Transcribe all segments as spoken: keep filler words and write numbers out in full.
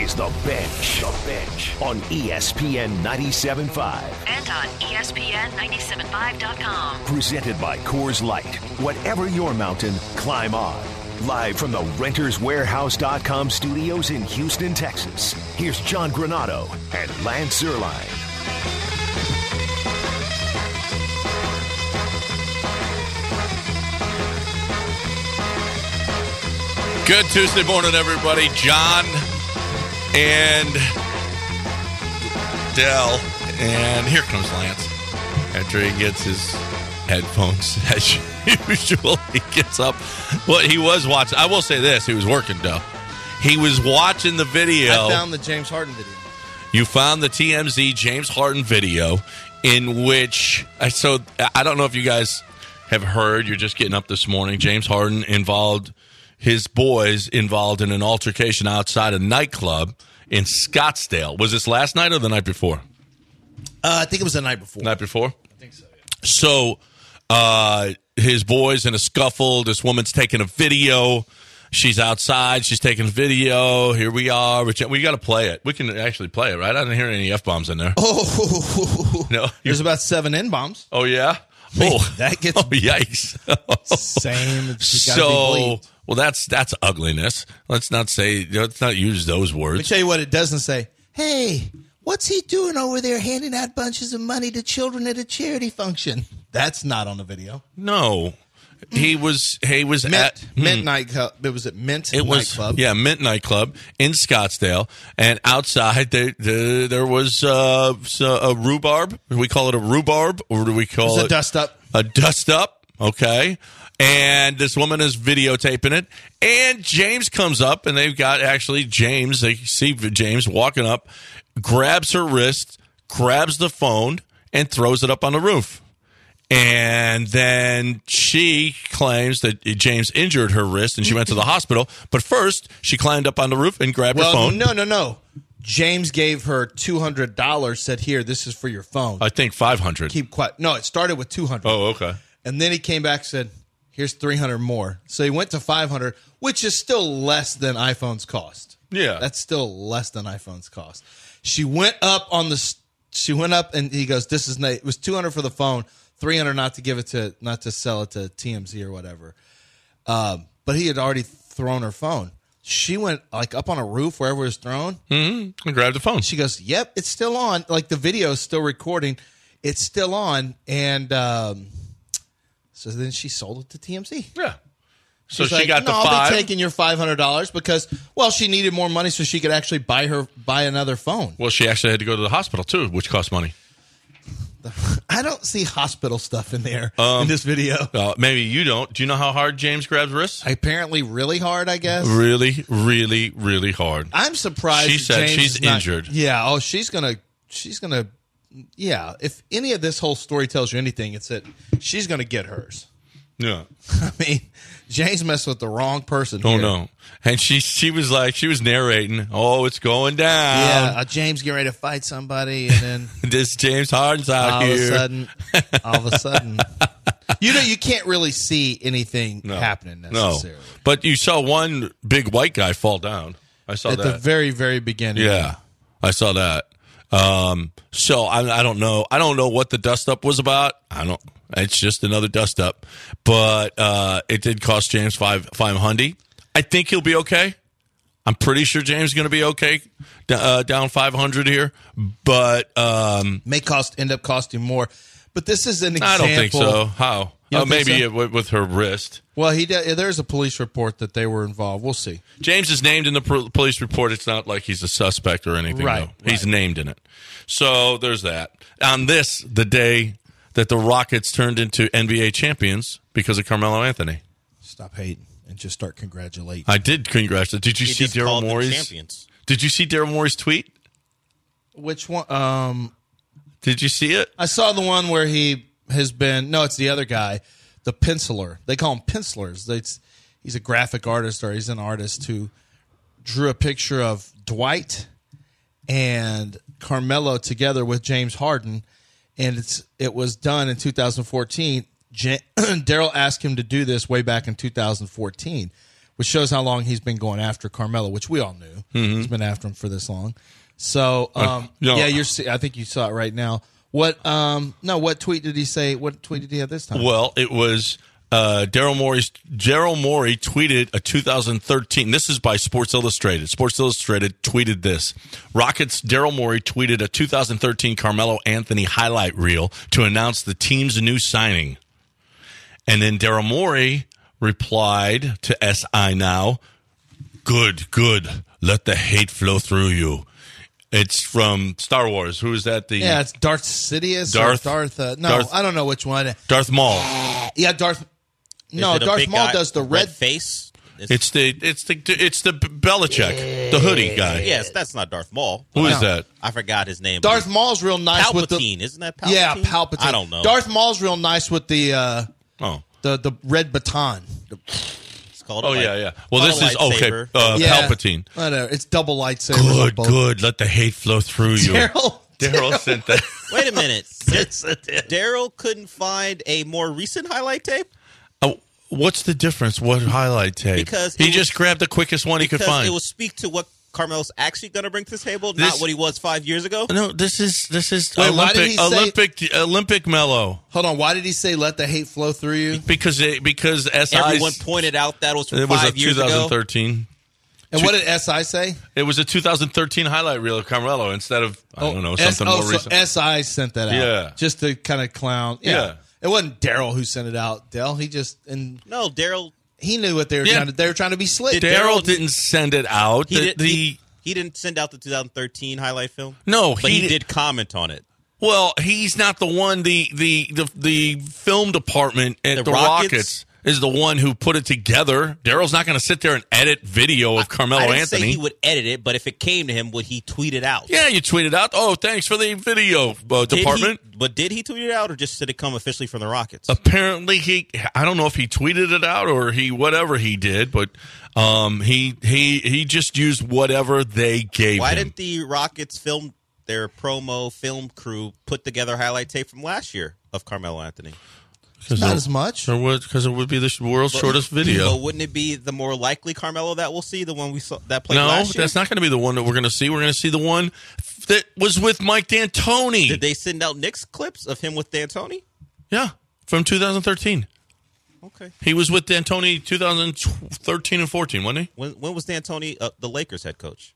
is The Bench. The Bench on E S P N ninety-seven point five. And on E S P N ninety-seven point five dot com. Presented by Coors Light. Whatever your mountain, climb on. Live from the Renters Warehouse dot com studios in Houston, Texas. Here's John Granado and Lance Zierlein. Good Tuesday morning, everybody. John and Dell. And here comes Lance. After he gets his headphones, as usual, he gets up. Well, he was watching. I will say this. He was working, though. He was watching the video. I found the James Harden video. You found the T M Z James Harden video in which, so I don't know if you guys have heard. You're just getting up this morning. James Harden involved his boys involved in an altercation outside a nightclub in Scottsdale. Was this last night or the night before? Uh, I think it was the night before. Night before? I think so, yeah. So, uh, his boys in a scuffle. This woman's taking a video. She's outside. She's taking a video. Here we are. We got to play it. We can actually play it, right? I didn't hear any F-bombs in there. Oh, no. There's about seven N-bombs. Oh, yeah? Man, oh, that gets oh, yikes. same. So, well, that's that's ugliness. Let's not say, let's not use those words. Let me tell you what it doesn't say. Hey, what's he doing over there handing out bunches of money to children at a charity function? That's not on the video. No. He was he was Mint, at Mint hmm. nightclub. It was at Mint it was, nightclub. Yeah, Mint nightclub in Scottsdale, and outside there there, there was uh, a rhubarb. Do we call it a rhubarb, or do we call it, it a dust up? A dust up. Okay, and this woman is videotaping it, and James comes up, and they've got actually James. They see James walking up, grabs her wrist, grabs the phone, and throws it up on the roof. And then she claims that James injured her wrist and she went to the hospital. But first, she climbed up on the roof and grabbed well, her phone. No, no, no. James gave her two hundred dollars, said, here, this is for your phone. I think five hundred dollars. Keep quiet. No, it started with two hundred dollars. Oh, okay. And then he came back and said, here's three hundred dollars more. So he went to five hundred dollars, which is still less than iPhones cost. Yeah. That's still less than iPhones cost. She went up on the, she went up and he goes, this is, it was two hundred dollars for the phone. three hundred dollars not to give it to, not to sell it to T M Z or whatever. Um, but he had already thrown her phone. She went like up on a roof wherever it was thrown. Mm-hmm. And grabbed the phone. She goes, yep, it's still on. Like the video is still recording. It's still on. And um, so then she sold it to T M Z. Yeah. So She's she like, got no, the I'll five. be taking your five hundred dollars because, well, she needed more money so she could actually buy her buy another phone. Well, she actually had to go to the hospital too, which cost money. I don't see hospital stuff in there um, in this video. Uh, maybe you don't. Do you know how hard James grabs wrists? Apparently really hard, I guess. Really, really, really hard. I'm surprised She said James she's is not, injured. Yeah, oh, she's going to, she's going to, yeah. If any of this whole story tells you anything, it's that she's going to get hers. Yeah. I mean, James messed with the wrong person. Oh, here. no. And she she was like, she was narrating, oh, it's going down. Yeah, uh, James getting ready to fight somebody, and then this James Harden's out all here. of a sudden, all of a sudden, you know, you can't really see anything no. happening No, necessarily. but you saw one big white guy fall down. I saw At that. the very, very beginning. Yeah, I saw that. Um, so I, I don't know. I don't know what the dust up was about. I don't. It's just another dust up, but uh, it did cost James five five hundred. I think he'll be okay. I'm pretty sure James is going to be okay, uh, down five hundred here, but um, may cost end up costing more. But this is an I example. don't think so. How? Oh, maybe so? it, with, with her wrist. Well, he did, there's a police report that they were involved. We'll see. James is named in the pro- police report. It's not like he's a suspect or anything. Right, No. right. He's named in it. So there's that. On this, the day that the Rockets turned into N B A champions because of Carmelo Anthony. Stop hating and just start congratulating. I did congratulate. Did you He see just Daryl called them Morey's? champions. Did you see Daryl Morey's tweet? Which one? Um, Did you see it? I saw the one where he has been. No, it's the other guy, the penciler. They call him pencilers. It's, he's a graphic artist, or he's an artist who drew a picture of Dwight and Carmelo together with James Harden, and it's it was done in two thousand fourteen. J- Daryl asked him to do this way back in two thousand fourteen. which shows how long he's been going after Carmelo, which we all knew. Mm-hmm. He's been after him for this long. So, um, uh, you know, yeah, you're. I think you saw it right now. What? Um, no, what tweet did he say? What tweet did he have this time? Well, it was uh, Daryl Morey's. Daryl Morey tweeted a two thousand thirteen. This is by Sports Illustrated. Sports Illustrated tweeted this. Rockets' Daryl Morey tweeted a two thousand thirteen Carmelo Anthony highlight reel to announce the team's new signing. And then Daryl Morey replied to S I Now, "Good, good. Let the hate flow through you." It's from Star Wars. Who is that? The Yeah, it's Darth Sidious. Darth- Or Darth. Uh, no, Darth- I don't know which one. Darth Maul. Yeah, Darth. No, Is it a Darth big Maul guy, does the red red. face. It's the it's the it's the Belichick, the hoodie guy. Yes, that's not Darth Maul. Who is No. that? I forgot his name. Darth Maul's real nice Palpatine, with the. isn't that Palpatine? Yeah, Palpatine. I don't know. Darth Maul's real nice with the uh, Oh. the the red baton. It's called. Oh a yeah, light- yeah. Well, called this a is okay. lightsaber. Uh, Yeah. Palpatine. Whatever. It's double lightsaber. Good, good. Let the hate flow through you. Daryl. Daryl sent that. Wait a minute. Daryl couldn't find a more recent highlight tape Oh, what's the difference? What highlight tape? Because he it just was- grabbed the quickest one he could because find. it will speak to what Carmelo's actually going to bring to the table, This- not what he was five years ago. no, this is this is Wait, why did Olympic he say- Olympic Olympic Mellow Hold on. Why did he say "let the hate flow through you"? because it, because S I Everyone pointed out that was from it was a five years ago. twenty thirteen. And what did S I say? It was a two thousand thirteen highlight reel of Carmelo instead of I don't know S- something oh, more so recent. S I sent that out. Yeah. Just to kind of clown. Yeah. Yeah. It wasn't Daryl who sent it out. Dell. He just and No, Daryl. he knew what they were Yeah. trying to. They were trying to be slick. Did Daryl Daryl- didn't send it out. He, The- did, the- he, he didn't send out the two thousand thirteen highlight film. no, But he, he did comment on it. Well, he's not the one. The the the, the film department at the, The Rockets? Rockets? is the one who put it together. Daryl's not going to sit there and edit video of Carmelo I didn't Anthony. say he would edit it, but if it came to him, would he tweet it out? Yeah, you tweeted out. Oh, thanks for the video uh, Did he- department. but did he tweet it out, or just did it come officially from the Rockets? Apparently, he. I don't know if he tweeted it out or he whatever he did, but um, he he he just used whatever they gave Why him. didn't the Rockets film their promo film crew put together a highlight tape from last year of Carmelo Anthony? Not as much. because it would be the world's shortest video. But wouldn't it be the more likely Carmelo that we'll see, the one we saw that played No, last year? that's not going to be the one that we're going to see. We're going to see the one that was with Mike D'Antoni. Did they send out Knicks clips of him with D'Antoni? Yeah, from two thousand thirteen. Okay. He was with D'Antoni two thousand thirteen and fourteen, wasn't he? When when was D'Antoni uh, the Lakers head coach?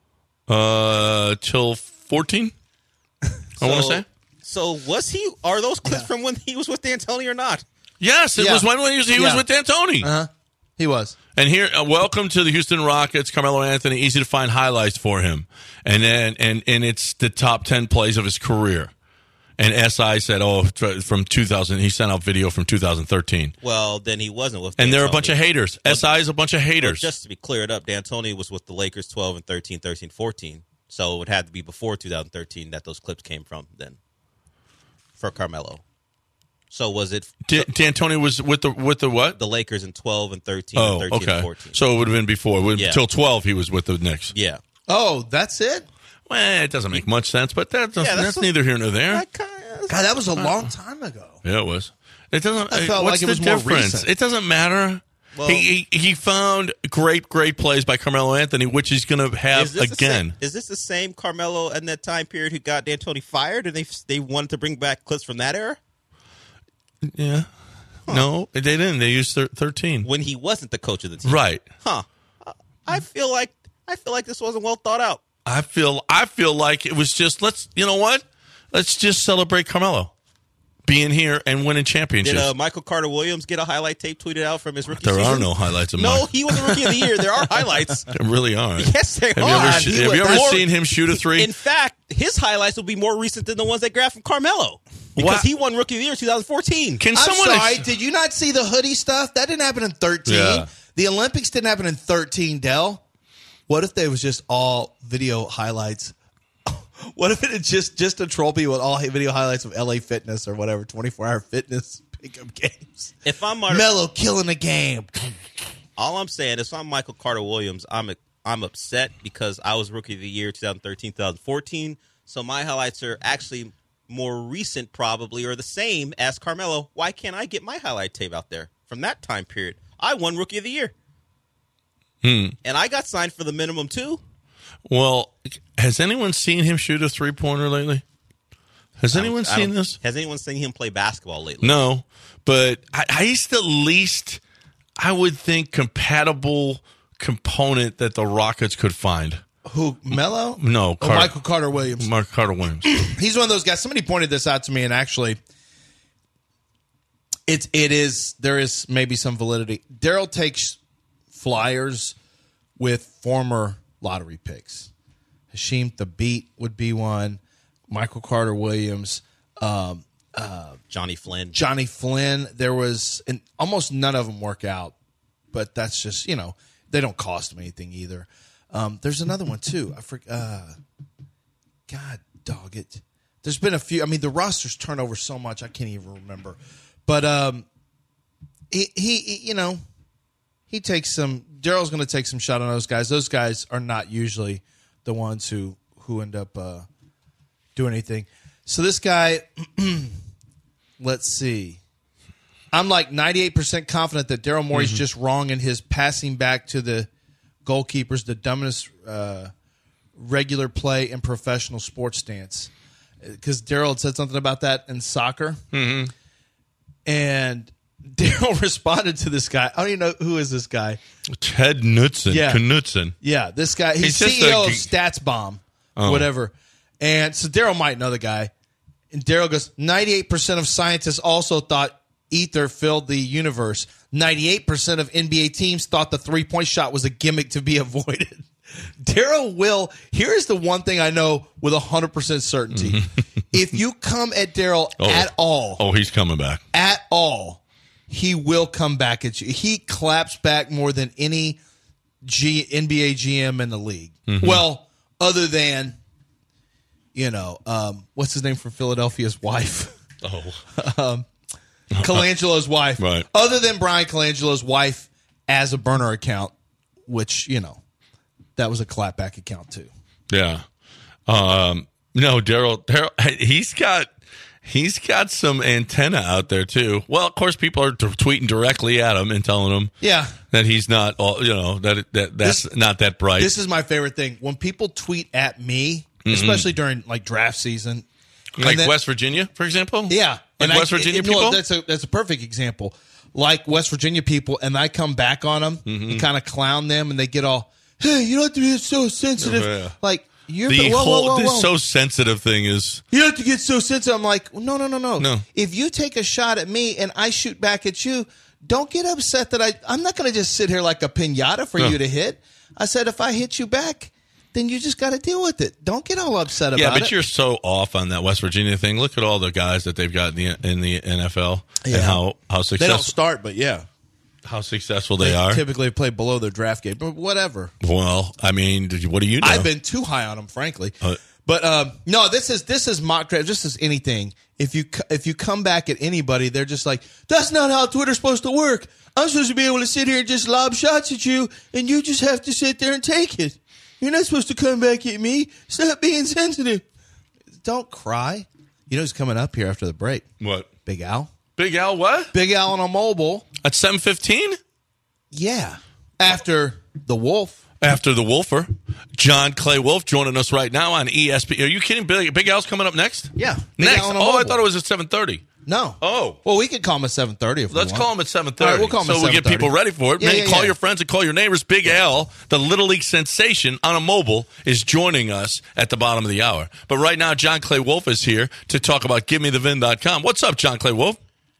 Uh, till fourteen. I want to So- say. So was he? Are those clips from when he was with D'Antoni or not? Yes, it Yeah. was when he was, he was Yeah. with D'Antoni. Uh huh. He was. And here, uh, welcome to the Houston Rockets, Carmelo Anthony. Easy to find highlights for him, and then and and it's the top ten plays of his career. And S I said, "Oh, tr- from two thousand." He sent out video from two thousand thirteen, Well, then he wasn't with. and they're a D'Antoni. bunch of haters. S I is a bunch of But haters. just to be cleared up, D'Antoni was with the Lakers twelve and thirteen, thirteen, fourteen. So it would have to be before two thousand thirteen that those clips came from then for Carmelo. So was it D- D'Antoni was with the with the what? the Lakers in twelve and thirteen, Oh, and thirteen okay. and fourteen? So it would have been before. It would- Yeah. Till twelve, he was with the Knicks. Yeah. Oh, that's it. Well, it doesn't make much sense, but that doesn't, Yeah, that's, that's what- neither here nor there. That kinda- God, that was a long time ago. Yeah, it was. It doesn't. I felt what's like it was the more difference? recent. It doesn't matter. Well- he, he he found great great plays by Carmelo Anthony, which he's going to have Is this the again. same- is this the same Carmelo in that time period who got D'Antoni fired, and they they wanted to bring back clips from that era Yeah. No, they didn't. They used thir- thirteen. when he wasn't the coach of the team? Right. Huh. I feel like I feel like this wasn't well thought out. I feel I feel like it was just let's you know what? Let's just celebrate Carmelo being here and winning championships. Did uh, Michael Carter Williams get a highlight tape tweeted out from his rookie there season? are no highlights of No, mine. he was the rookie of the year. There are highlights. There really are. Yes, there Have you are. ever, sh- He have was- you ever more- seen him shoot a three? In fact, his highlights will be more recent than the ones they grabbed from Carmelo because What? he won rookie of the year twenty fourteen. Can I'm someone sorry. ex- Did you not see the hoodie stuff? That didn't happen in thirteen. Yeah. The Olympics didn't happen in thirteen. Dell. What if they was just all video highlights? What if it had just just a trophy with all video highlights of L A Fitness or whatever twenty-four hour fitness pickup games? If I'm Mar- Melo killing a game. all I'm saying is, if I'm Michael Carter Williams, I'm I'm upset because I was rookie of the year twenty thirteen, twenty fourteen. So my highlights are actually more recent, probably, or the same as Carmelo. Why can't I get my highlight tape out there from that time period? I won rookie of the year. Hmm. and I got signed for the minimum too. Well, has anyone seen him shoot a three-pointer lately? Has anyone I seen don't- this? Has anyone seen him play basketball lately? No, but I, he's the least, I would think, compatible component that the Rockets could find. Who, Melo? No, Oh, Carter- Michael Carter Williams. Mark Carter Williams. He's one of those guys. Somebody pointed this out to me, and actually, it's it is there is maybe some validity. Daryl takes flyers with former lottery picks. Hasheem Thabit would be one. Michael Carter Williams, um, Johnny Flynn. Johnny Flynn. There was, and almost none of them work out, but that's just, you know, they don't cost them anything either. Um, there's another one too. I forget. Uh, God dog it. There's been a few. I mean, the rosters turn over so much I can't even remember. But um, he, he, he you know, he takes some. Daryl's going to take some shot on those guys. Those guys are not usually the ones who who end up uh, doing anything. So this guy, let's see. I'm like ninety-eight percent confident that Daryl Morey's Mm-hmm. just wrong in his passing back to the goalkeepers, the dumbest uh, regular play in professional sports stance. Because Daryl had said something about that in soccer. Mm-hmm. And Daryl responded to this guy. I don't even know who is this guy. Ted Knutson. Yeah. Knutson. Yeah, this guy. He's, He's just C E O a of ge- Stats Bomb, Oh. whatever. And so Daryl might know the guy. And Daryl goes, ninety-eight percent of scientists also thought ether filled the universe. ninety-eight percent of N B A teams thought the three-point shot was a gimmick to be avoided. Daryl will, here's the one thing I know with one hundred percent certainty. If you come at Daryl Oh. at all, Oh, he's coming back. at all, he will come back at you. He claps back more than any G, N B A G M in the league. Mm-hmm. Well, other than, you know, um, what's his name from Philadelphia's wife? Oh. Colangelo's wife. Right. Other than Brian Colangelo's wife as a burner account, which, you know, that was a clapback account too. Yeah. Um, no, Daryl, Daryl, he's got, he's got some antenna out there too. Well, of course, people are t- tweeting directly at him and telling him Yeah. that he's not, all, you know, that that that's This- not that bright. This is my favorite thing. When people tweet at me, especially during like draft season. and like then- West Virginia, for example. Yeah. Like And I- West Virginia it- well, people. that's a that's a perfect example. Like West Virginia people, and I come back on them Mm-hmm. and kind of clown them, and they get all, "Hey, you don't have to be so sensitive." Oh, yeah. Like you're the whoa, whole whoa, whoa, this whoa. so sensitive thing is You don't have to get so sensitive. I'm like, no, no, no, no. No. If you take a shot at me and I shoot back at you, don't get upset that I. I'm not going to just sit here like a pinata for No. you to hit. I said if I hit you back, then you just got to deal with it. Don't get all upset yeah, about but it. you're so off on that West Virginia thing. Look at all the guys that they've got in the, in the N F L Yeah. and how how They don't successful start, but yeah, how successful they are. typically play below their draft game, but whatever. Well, I mean, what do you know? I've been too high on them, frankly. Uh, but um, no, this is this is mock draft. Just as anything, if you c- if you come back at anybody, they're just like, that's not how Twitter's supposed to work. I'm supposed to be able to sit here and just lob shots at you, and you just have to sit there and take it. You're not supposed to come back at me. Stop being sensitive. Don't cry. You know who's coming up here after the break? What? Big Al. Big Al? What? Big Al on a mobile. At seven fifteen Yeah. After the Wolf. after the Wolfer, John Clay Wolf joining us right now on E S P N. Are you kidding? Big, Big Al's coming up next. Yeah. Big next. Al on a Oh, I mobile. thought it was at seven thirty. No. Oh. Well, we could call him at seven thirty if Let's we want. call him at seven All thirty. right, we'll call him so at we get seven thirty. people ready for it. Yeah, Man, yeah, call yeah. your friends and call your neighbors. Big Al, the Little League sensation on a mobile, is joining us at the bottom of the hour. But right now, John Clay Wolf is here to talk about give me the vin dot com. What's up, John Clay Wolf?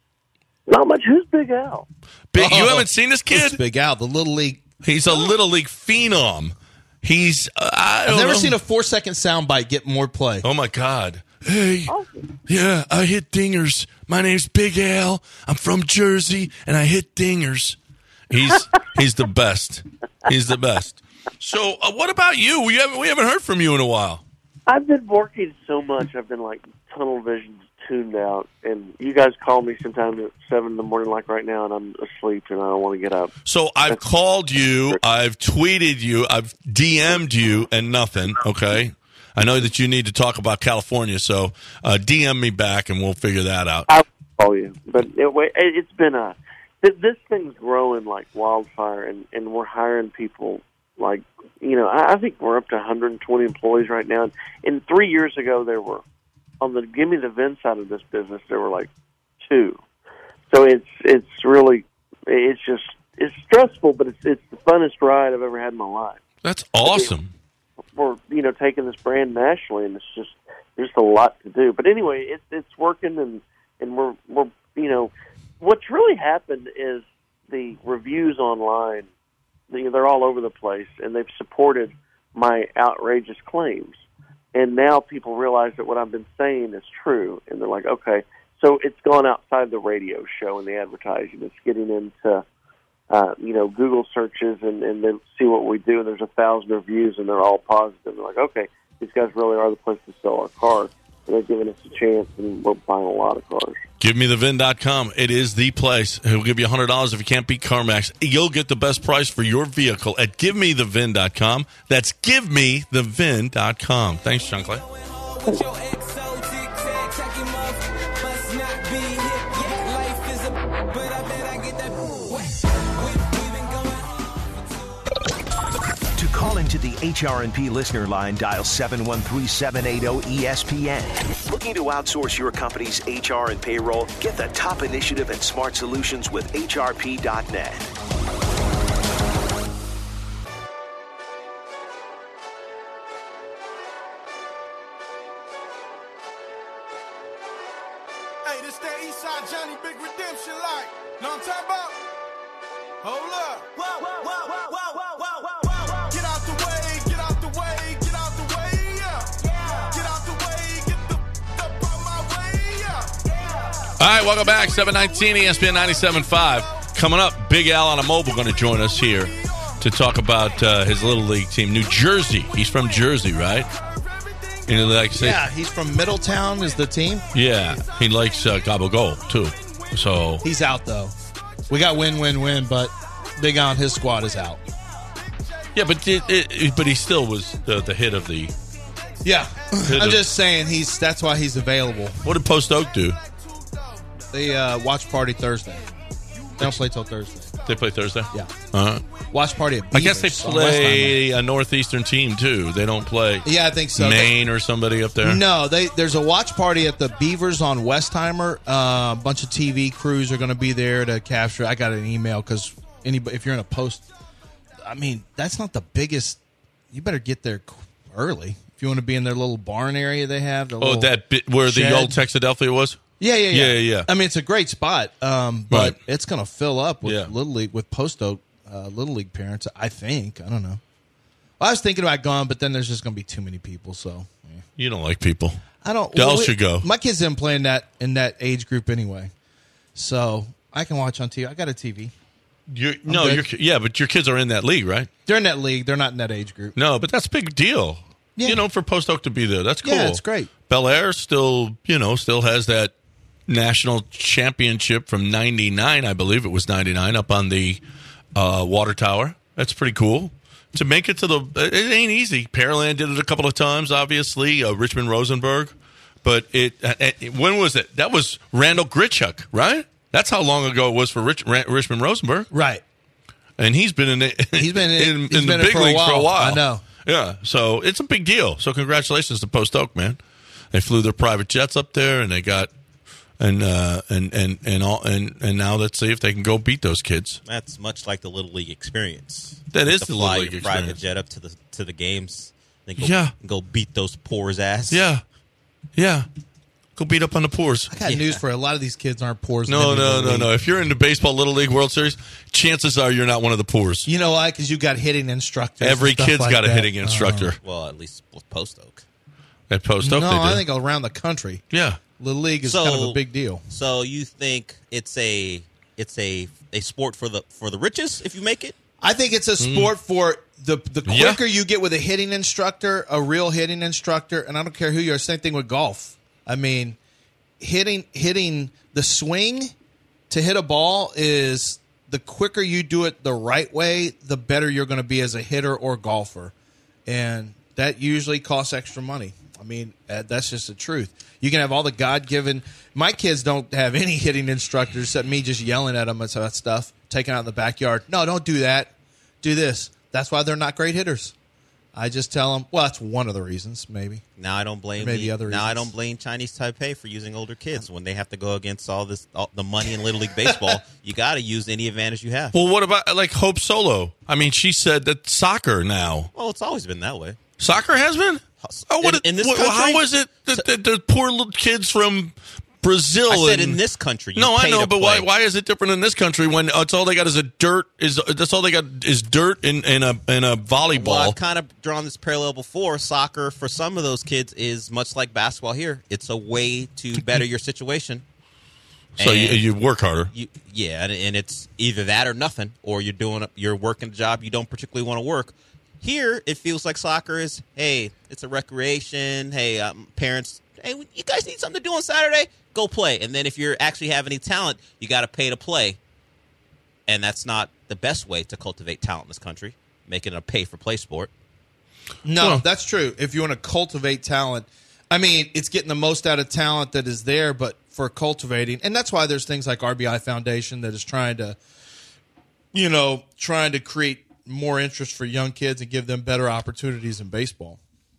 Not much. Who's Big Al? Big, you Oh, haven't seen this It's kid? Big Al, the Little League. He's a Little League phenom. He's, uh, I I've don't never know. seen a four-second soundbite get more play. Oh, my God. Hey, Awesome. yeah, I hit dingers. My name's Big Al. I'm from Jersey, and I hit dingers. He's he's the best. He's the best. So, uh, what about you? We haven't we haven't heard from you in a while. I've been working so much. I've been like tunnel vision tuned out, and you guys call me sometime at seven in the morning, like right now, and I'm asleep and I don't want to get up. So I've called you, I've tweeted you, I've D M'd you, and nothing. Okay, I know that you need to talk about California, so uh, D M me back, and we'll figure that out. I'll call you, but it, it's been a th- this thing's growing like wildfire, and, and we're hiring people like, you know, I, I think we're up to one hundred twenty employees right now. And, and three years ago, there were, on the Give Me the V I N side of this business, there were like two. So it's it's really, it's just, it's stressful, but it's it's the funnest ride I've ever had in my life. That's awesome. We're, you know, taking this brand nationally, and it's just, there's a lot to do. But anyway, it's it's working, and, and we're, we're, you know, what's really happened is the reviews online, you know, they're all over the place, and they've supported my outrageous claims. And now people realize that what I've been saying is true, and they're like, okay. So it's gone outside the radio show and the advertising. It's getting into, uh, you know, Google searches, and, and they see what we do, and there's a thousand reviews, and they're all positive. They're like, okay, these guys really are the place to sell our cars. And they're giving us a chance, and we're buying a lot of cars. Give me the V I N dot com. It is the place. He'll give you one hundred dollars if you can't beat CarMax. You'll get the best price for your vehicle at give me the V I N dot com. That's give me the V I N dot com. Thanks, John Clay. To call into the H R and P listener line, dial seven one three, seven eight zero, E S P N. Looking to outsource your company's H R and payroll? Get the top initiative and smart solutions with H R P dot net. Hey, this that Eastside Johnny Big Redemption like. Know what I'm talking about? Hold up. Whoa, whoa, whoa, whoa, whoa, whoa, whoa, whoa. Get out the way, get out the way, get out the way, yeah. yeah. Get out the way, get the f- up on my way, yeah. yeah. All right, welcome back. seven nineteen E S P N ninety-seven point five. Coming up, Big Al on a mobile going to join us here to talk about uh, his Little League team, New Jersey. He's from Jersey, right? You know, like say, Yeah, he's from Middletown is the team. yeah, he likes uh, Gobble Goal, too. So He's out, though. We got win-win-win, but Big Al and his squad is out. yeah, but it, it, but he still was the, the hit of the. Yeah. Hit I'm of- just saying he's that's why he's available. What did Post Oak do? They uh, watch party Thursday. They don't play till Thursday. They play Thursday. Yeah. Uh-huh. Watch party at I guess they Beavers on play Westheimer. a northeastern team too. They don't play Yeah, I think so. Maine or somebody up there. They- no, they there's a watch party at the Beavers on Westheimer. Uh, a bunch of T V crews are going to be there to capture. I got an email because anybody, if you're in a post, I mean, that's not the biggest. You better get there qu- early if you want to be in their little barn area they have. The Oh, little that bit where the shed. old Texadelphia was. Yeah, yeah, yeah, Yeah, yeah, yeah. I mean, it's a great spot, um, but Right. it's going to fill up with Yeah. Little League, with Post Oak uh, Little League parents. I think. I don't know. I was thinking about going, but then there's just going to be too many people. So yeah. You don't like people. I don't. Del we- should go. My kids didn't play in that in that age group anyway, so I can watch on T V. I got a T V. You're, no, good. your ki- yeah, but your kids are in that league, right? They're in that league. They're not in that age group. No, but that's a big deal. Yeah. You know, for Post Oak to be there, that's cool. Yeah, it's great. Bel Air still, you know, still has that national championship from ninety-nine, I believe it was ninety-nine, up on the uh, water tower. That's pretty cool. To make it to the, it ain't easy. Pearland did it a couple of times, obviously. Uh, Richmond Rosenberg, but it, it. When was it? That was Randall Gritchuk, right? That's how long ago it was for Rich, Ran, Richmond Rosenberg, Right. and he's been in it. He's been in- in, he's in been the in big for a leagues for a while. while. I know. Yeah, so it's a big deal. So congratulations to Post Oak, man. They flew their private jets up there, and they got. And uh, and and and all and, and now let's see if they can go beat those kids. That's much like the Little League experience. That is to the fly Little League your private experience. jet up to the to the games. Then go, Yeah. go beat those poors ass. Yeah, yeah. Go beat up on the Poors. I got Yeah. news for you. A lot of these kids aren't poor. No, no, no, no. If you're in the baseball Little League World Series, chances are you're not one of the Poors. You know why? Because you got hitting instructors. Every and stuff kid's like got a that. hitting instructor Well, at least with Post Oak. at Post Uh, Oak. no, they do. I think around the country, yeah. Little League is So- kind of a big deal. So you think it's a it's a a sport for the for the riches if you make it? I think it's a sport for the the Yeah. quicker you get with a hitting instructor, a real hitting instructor, and I don't care who you are. Same thing with golf. I mean, hitting hitting the swing to hit a ball is the quicker you do it the right way, the better you're going to be as a hitter or golfer, and that usually costs extra money. I mean, uh, that's just the truth. You can have all the God-given. My kids don't have any hitting instructors except me just yelling at them and that stuff, taking out in the backyard. No, don't do that. Do this. That's why they're not great hitters. I just tell them, well, that's one of the reasons, maybe. Now I don't blame Maybe the, other now I reasons. don't blame Chinese Taipei for using older kids when they have to go against all this all the money in Little League baseball. You got to use any advantage you have. Well, what about like Hope Solo? I mean, she said that soccer now. Well, it's always been that way. Soccer has been. Oh, what? In- in this what- country? how is it that the, the poor little kids from Brazil? I said and, in this country. You no, I pay know, to but play. why? Why is it different in this country when it's all they got is a dirt? Is that's all they got is dirt in, in a in a volleyball? Well, I've kind of drawn this parallel before. Soccer for some of those kids is much like basketball here. It's a way to better your situation. so you, And you work harder. you, yeah, and, and it's either that or nothing, or you're doing a, you're working a job you don't particularly want to work. Here, it feels like soccer is, hey, it's a recreation. Hey, um, parents, hey, you guys need something to do on Saturday? Go play. And then if you actually have any talent, you got to pay to play. And that's not the best way to cultivate talent in this country, making it a pay-for-play sport. No, Well- that's true. If you want to cultivate talent, I mean, it's getting the most out of talent that is there, but for cultivating, and that's why there's things like R B I Foundation that is trying to, you know, trying to create more interest for young kids and give them better opportunities in baseball.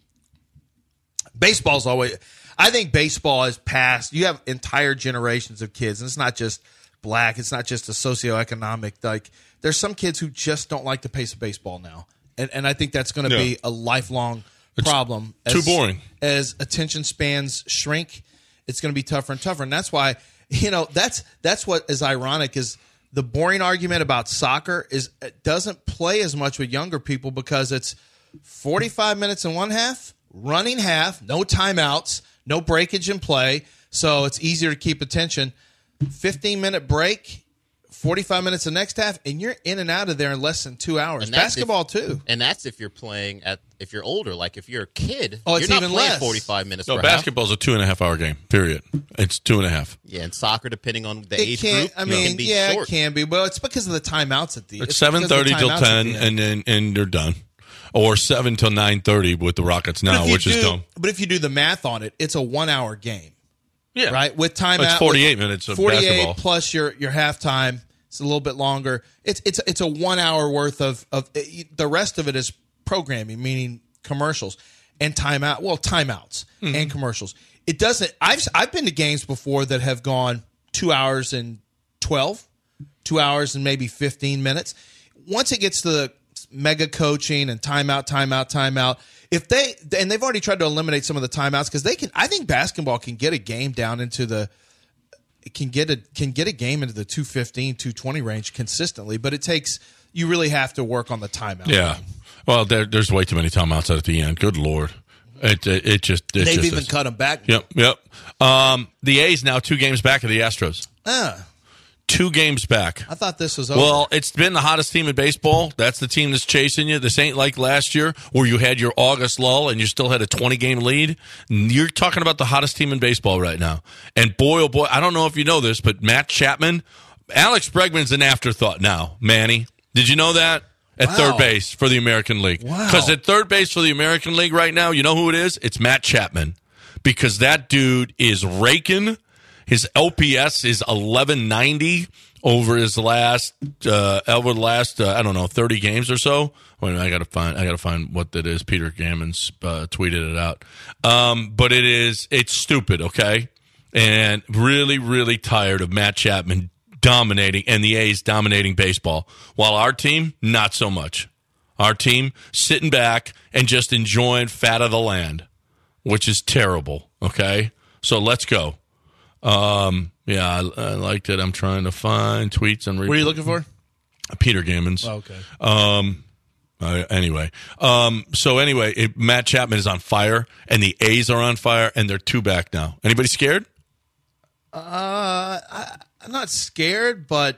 Baseball's always, I think baseball is past. You have entire generations of kids, and it's not just black. It's not just a socioeconomic. Like, there's some kids who just don't like the pace of baseball now, and and I think that's going to Yeah. be a lifelong problem. too boring. As attention spans shrink, it's going to be tougher and tougher, and that's why, you know, that's that's what is ironic is the boring argument about soccer is it doesn't play as much with younger people because it's forty-five minutes in one half, running half, no timeouts, no breakage in play, so it's easier to keep attention. fifteen minute break, forty-five minutes the next half, and you're in and out of there in less than two hours. And that's Basketball if- too. And that's if you're playing at if you're older. Like if you're a kid, Oh, it's you're not even playing less. forty-five minutes. No, for half. basketball's a two and a half hour game. Period. It's two and a half. Yeah, and soccer, depending on the It age can't. group, I it mean, can be yeah, short. it can be. Well, it's because of the timeouts at the. It's because seven of the thirty till timeouts at ten, the end. and then and they're done, or seven till nine thirty with the Rockets But now, if you which is do- dumb. But if you do the math on it, it's a one hour game, Yeah, right? With timeout, It's forty-eight with minutes of forty-eight basketball. plus your your halftime. It's a little bit longer. It's it's it's a one hour worth of of the rest of it is programming, meaning commercials and timeout. Well, timeouts Mm-hmm. and commercials. It doesn't. I've I've been to games before that have gone two hours and twelve, two hours and maybe fifteen minutes. Once it gets to the mega coaching and timeout, timeout, timeout. If they and they've already tried to eliminate some of the timeouts because they can. I think basketball can get a game down into the. It can get a can get a game into the two fifteen, two twenty range consistently, but it takes you really have to work on the timeout. Yeah. Well, there, there's way too many timeouts at the end. Good Lord. It it, it just it They've just even is. cut them back. Yep, yep. Um, the A's now two games back of the Astros. Ah, Two games back. I thought this was over. Well, it's been the hottest team in baseball. That's the team that's chasing you. This ain't like last year where you had your August lull and you still had a twenty-game lead. You're talking about the hottest team in baseball right now. And boy, oh boy, I don't know if you know this, but Matt Chapman, Alex Bregman's an afterthought now, Manny. Did you know that? At Wow. third base for the American League. Wow. Because at third base for the American League right now, you know who it is? It's Matt Chapman. Because that dude is raking. His L P S is eleven ninety over his last uh, over the last uh, I don't know thirty games or so. Wait, I gotta find I gotta find what that is. Peter Gammons uh, tweeted it out. Um, but it is it's stupid, okay? And really, really tired of Matt Chapman dominating and the A's dominating baseball, while our team not so much. Our team sitting back and just enjoying fat of the land, which is terrible. Okay, so let's go. Um, yeah, I, I liked it. I'm trying to find tweets and. what are you looking for? Peter Gammons. Oh, okay. Um. Uh, anyway, um. So anyway, it, Matt Chapman is on fire, and the A's are on fire, and they're two back now. Anybody scared? Uh, I, I'm not scared, but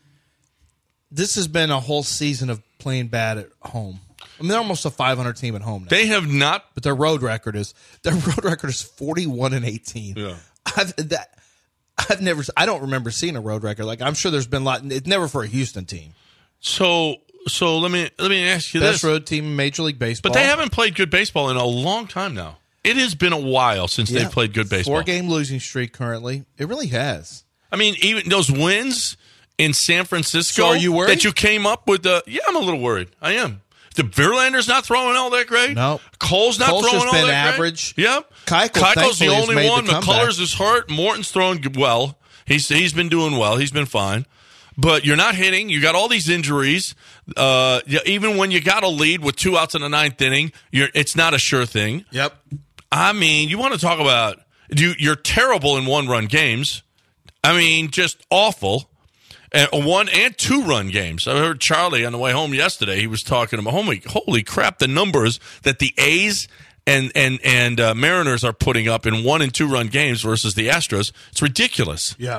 this has been a whole season of playing bad at home. I mean, they're almost a five hundred team at home now. They have not. But their road record is their road record is forty-one and eighteen. Yeah. I've that I've never I don't remember seeing a road record. Like I'm sure there's been a lot. It's never for a Houston team. So so let me let me ask you Best this. road team in Major League Baseball. But they haven't played good baseball in a long time now. it has been a while since Yeah. they've played good baseball. Four-game losing streak currently. It really has. I mean, even those wins in San Francisco. So are you worried? that you came up with? The yeah, I'm a little worried. I am. The Verlander's not throwing all that great. No. Cole's not Cole's throwing just all been that average. great. Yep. Keuchel, Keuchel's the thankfully, has only made the one. comeback. McCullers is hurt. Morton's throwing g- well. He's he's been doing well. He's been fine. But you're not hitting. You got all these injuries. Uh, yeah, even when you got a lead with two outs in the ninth inning, you're it's not a sure thing. Yep. I mean, you want to talk about you, you're terrible in one-run games. I mean, just awful. And one and two-run games. I heard Charlie on the way home yesterday. He was talking about, holy, holy crap, the numbers that the A's and and and uh, Mariners are putting up in one and two-run games versus the Astros. It's ridiculous. Yeah.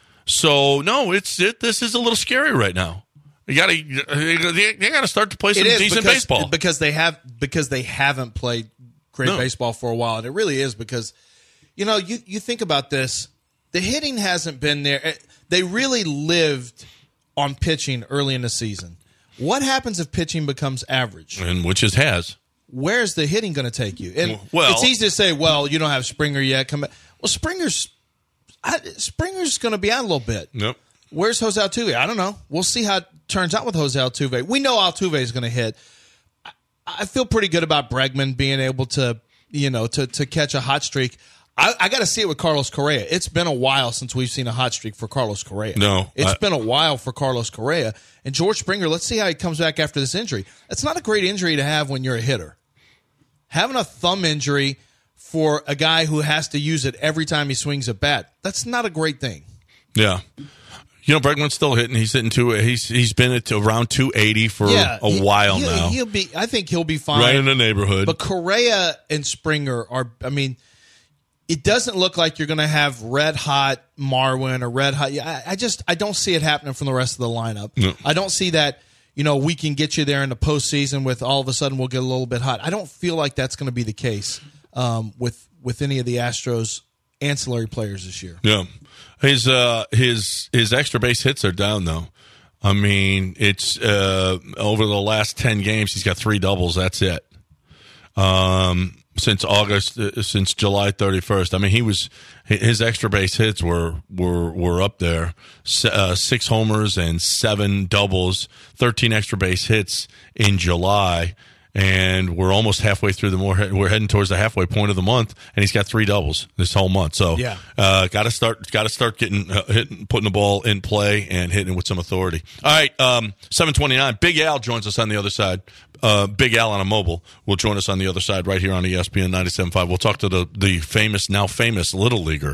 So no, it's it, this is a little scary right now. You got to they, they got to start to play some It is decent because, baseball because they have because they haven't played great No. baseball for a while, and it really is because you know you you think about this, the hitting hasn't been there. They really lived on pitching early in the season. What happens if pitching becomes average? and which is has. Where's the hitting going to take you? And Well- it's easy to say, well, you don't have Springer yet. Come back. Well, Springer's I, Springer's going to be out a little bit. Nope. Where's Jose Altuve? I don't know. We'll see how it turns out with Jose Altuve. We know Altuve is going to hit. I, I feel pretty good about Bregman being able to, you know, to to catch a hot streak. I, I got to see it with Carlos Correa. It's been a while since we've seen a hot streak for Carlos Correa. No, it's I- been a while for Carlos Correa. And George Springer, let's see how he comes back after this injury. It's not a great injury to have when you're a hitter. Having a thumb injury for a guy who has to use it every time he swings a bat, that's not a great thing. Yeah. You know, Bregman's still hitting. He's hitting two. He's he's been at around two eighty for Yeah, a he- while he'll, now. He'll be. I think he'll be fine. Right in the neighborhood. But Correa and Springer are. I mean, it doesn't look like you're going to have red hot Marwin or red hot. I, I just I don't see it happening from the rest of the lineup. No. I don't see that. You know, we can get you there in the postseason with all of a sudden we'll get a little bit hot. I don't feel like that's going to be the case um, with with any of the Astros ancillary players this year. Yeah, his uh, his his extra base hits are down though. I mean, it's uh, over the last ten games, he's got three doubles. That's it. Um, since August, uh, since July thirty-first. I mean, he was his extra base hits were were were up there. S- uh, six homers and seven doubles, thirteen extra base hits in July. And we're almost halfway through the more we're heading towards the halfway point of the month, and he's got three doubles this whole month. So, Yeah. uh, got to start, got to start getting uh, hitting, putting the ball in play and hitting it with some authority. All right, um, seven twenty nine. Big Al joins us on the other side. Uh, Big Al on a mobile will join us on the other side right here on E S P N ninety-seven point five. We'll talk to the the famous, now famous Little Leaguer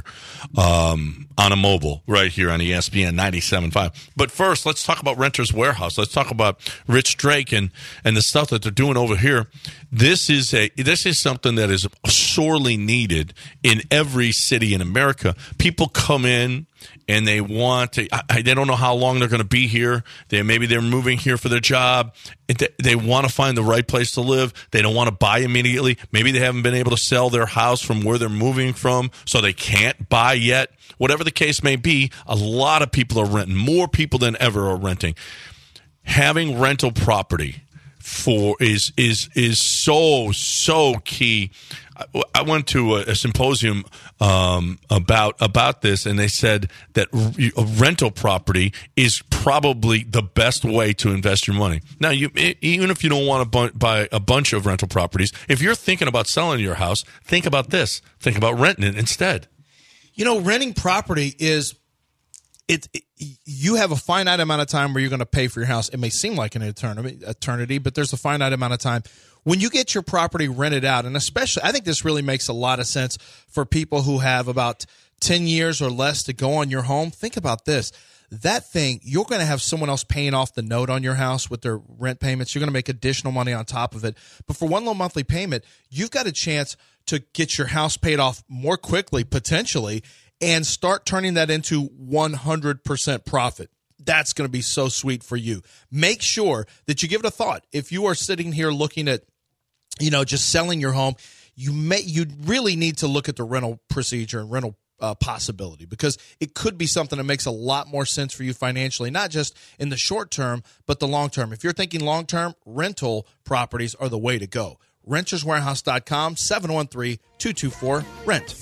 um, on a mobile right here on E S P N ninety-seven point five. But first, let's talk about Renters Warehouse. Let's talk about Rich Drake and and the stuff that they're doing over here. This is a this is something that is sorely needed in every city in America. People come in and they want to. I, they don't know how long they're going to be here. They maybe they're moving here for their job. They, they want to find the right place to live. They don't want to buy immediately. Maybe they haven't been able to sell their house from where they're moving from, so they can't buy yet. Whatever the case may be, a lot of people are renting. More people than ever are renting. Having rental property for is is is so so key. I, I went to a, a symposium um, about about this, and they said that re- a rental property is probably the best way to invest your money. Now, you even if you don't want to bu- buy a bunch of rental properties, if you're thinking about selling your house, think about this. Think about renting it instead. You know, renting property is it, it. You have a finite amount of time where you're going to pay for your house. It may seem like an eternity, eternity, but there's a finite amount of time when you get your property rented out. And especially, I think this really makes a lot of sense for people who have about ten years or less to go on your home. Think about this. That thing, you're going to have someone else paying off the note on your house with their rent payments. You're going to make additional money on top of it. But for one low monthly payment, you've got a chance to get your house paid off more quickly, potentially, and start turning that into one hundred percent profit. That's going to be so sweet for you. Make sure that you give it a thought. If you are sitting here looking at, you know, just selling your home, you may you really need to look at the rental procedure and rental uh, possibility, because it could be something that makes a lot more sense for you financially, not just in the short term, but the long term. If you're thinking long term, rental properties are the way to go. renters warehouse dot com, seven one three, two two four, rent.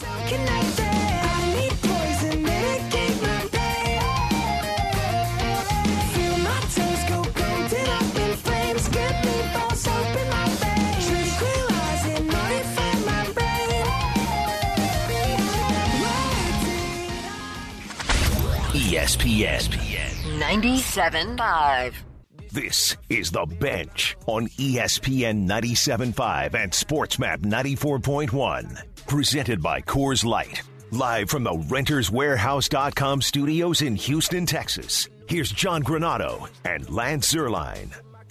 E S P N. ninety-seven point five. This is The Bench on E S P N ninety-seven point five and SportsMap ninety-four point one. Presented by Coors Light. Live from the renters warehouse dot com studios in Houston, Texas. Here's John Granado and Lance Zierlein.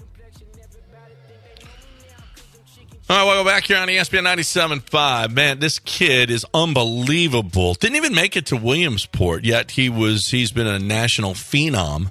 All right, welcome back here on E S P N ninety-seven point five. Man, this kid is unbelievable. Didn't even make it to Williamsport, yet he was, he's been a national phenom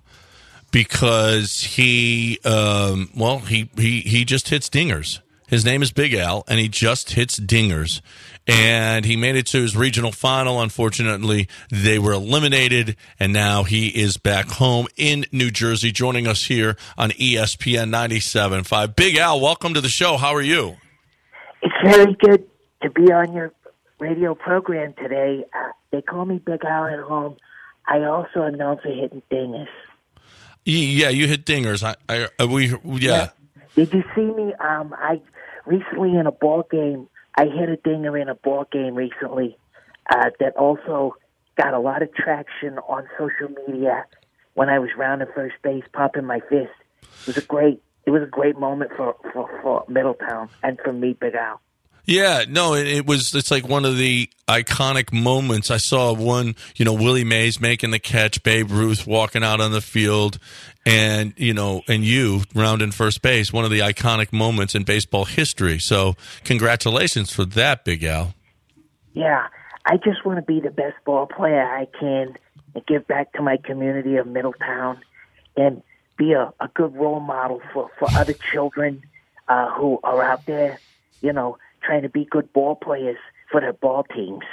because he, um, well, he, he, he just hits dingers. His name is Big Al, and he just hits dingers. And he made it to his regional final. Unfortunately, they were eliminated, and now he is back home in New Jersey, joining us here on E S P N ninety-seven point five. Big Al, welcome to the show. How are you? It's very good to be on your radio program today. Uh, they call me Big Al at home. I also am known for hitting dingers. Yeah, you hit dingers. I, I, we, yeah. yeah. Did you see me? Um, I recently in a ball game, I hit a dinger in a ball game recently uh, that also got a lot of traction on social media when I was rounding first base, pumping my fist. It was a great, it was a great moment for, for, for Middletown and for me, Big Al. Yeah, no, it, it was. It's like one of the iconic moments. I saw one, you know, Willie Mays making the catch, Babe Ruth walking out on the field, and you know, and you rounding first base. One of the iconic moments in baseball history. So, congratulations for that, Big Al. Yeah, I just want to be the best ball player I can and give back to my community of Middletown and be a, a good role model for, for other children uh, who are out there, you know, trying to be good ball players for their ball teams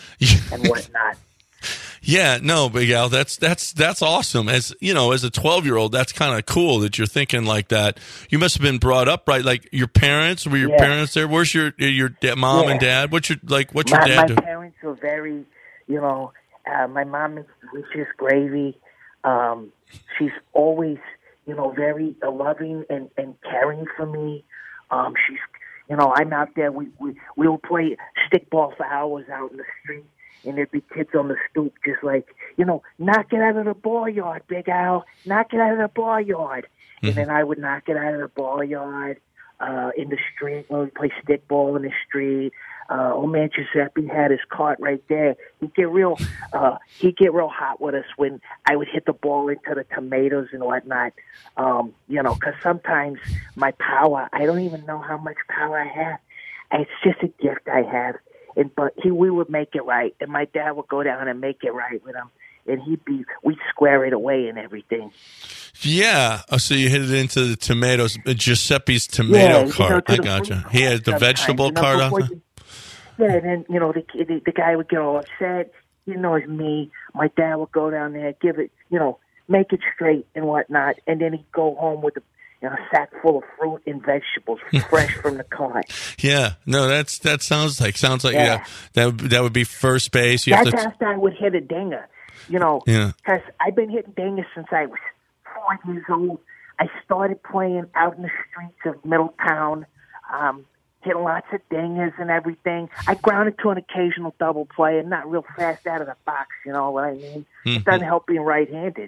and whatnot. Yeah, no, Big Al, that's that's that's awesome. As you know, as a twelve-year-old, that's kind of cool that you're thinking like that. You must have been brought up right, like your parents. Were your yeah. parents there? Where's your your da- mom yeah. and dad? What's your like? What's my, your dad my do? My parents were very, you know, uh, my mom is delicious gravy. Um, she's always, you know, very loving and, and caring for me. Um, she's You know, I'm out there. We we we'll play stickball for hours out in the street, and there'd be kids on the stoop just like, you know, knock it out of the ball yard, Big Al, knock it out of the ball yard, mm-hmm. and then I would knock it out of the ball yard uh, in the street when we play stickball in the street. Uh, old man Giuseppe had his cart right there. He'd get real, uh, he'd get real hot with us when I would hit the ball into the tomatoes and whatnot. Um, you know, because sometimes my power, I don't even know how much power I have. It's just a gift I have. And but he, we would make it right, and my dad would go down and make it right with him, and he'd be, we'd square it away and everything. Yeah. Oh, so you hit it into the tomatoes, Giuseppe's tomato yeah, cart. You I know, gotcha. He had the vegetable you know, cart on. You, Yeah, and then, you know, the, the the guy would get all upset. You know, it's me. My dad would go down there, give it, you know, make it straight and whatnot, and then he'd go home with a, you know, a sack full of fruit and vegetables, fresh from the cart. Yeah, no, that's that sounds like sounds like yeah, Yeah. that would, that would be first base. You That's have to, after I would hit a dinger, you know, Yeah. because I've been hitting dingers since I was four years old. I started playing out in the streets of Middletown. Um, Hitting lots of dingers and everything. I grounded to an occasional double play and not real fast out of the box, you know what I mean? Mm-hmm. It doesn't help being right-handed.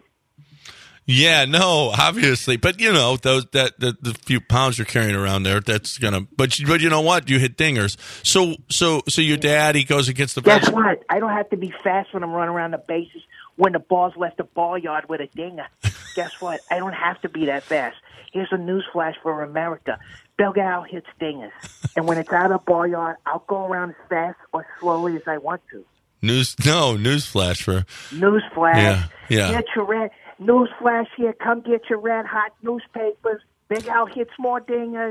Yeah, no, obviously, but you know those that the, the few pounds you're carrying around there, that's gonna. But but you know what? You hit dingers. So so so your dad, he goes against the. Guess what? I don't have to be fast when I'm running around the bases when the ball's left the ball yard with a dinger. Guess what? I don't have to be that fast. Here's a news flash for America. Big Al hits dingers, and when it's out of the ball yard, I'll go around as fast or slowly as I want to. News, no news flash for News flash. Yeah, yeah. Get your red news flash here. Come get your red hot newspapers. Big Al hits more dingers.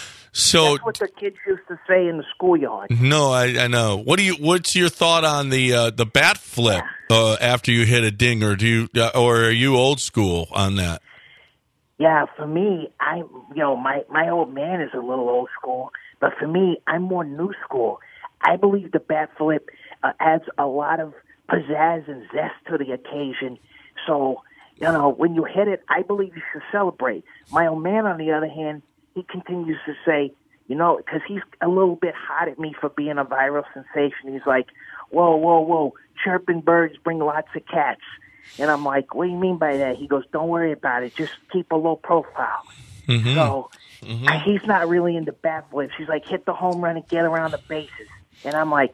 So that's what the kids used to say in the schoolyard. No, I, I know. What do you? What's your thought on the uh, the bat flip uh, after you hit a dinger? Do you uh, or are you old school on that? Yeah, for me, I you know my my old man is a little old school But for me, I'm more new school. I believe the bat flip uh, adds a lot of pizzazz and zest to the occasion. So, you know, when you hit it, I believe you should celebrate. My old man, on the other hand, he continues to say, you know, because he's a little bit hot at me for being a viral sensation. He's like, whoa, whoa, whoa, chirping birds bring lots of cats. And I'm like, what do you mean by that? He goes, don't worry about it. Just keep a low profile. Mm-hmm. So Mm-hmm. I, he's not really into bat flips. He's like, hit the home run and get around the bases. And I'm like,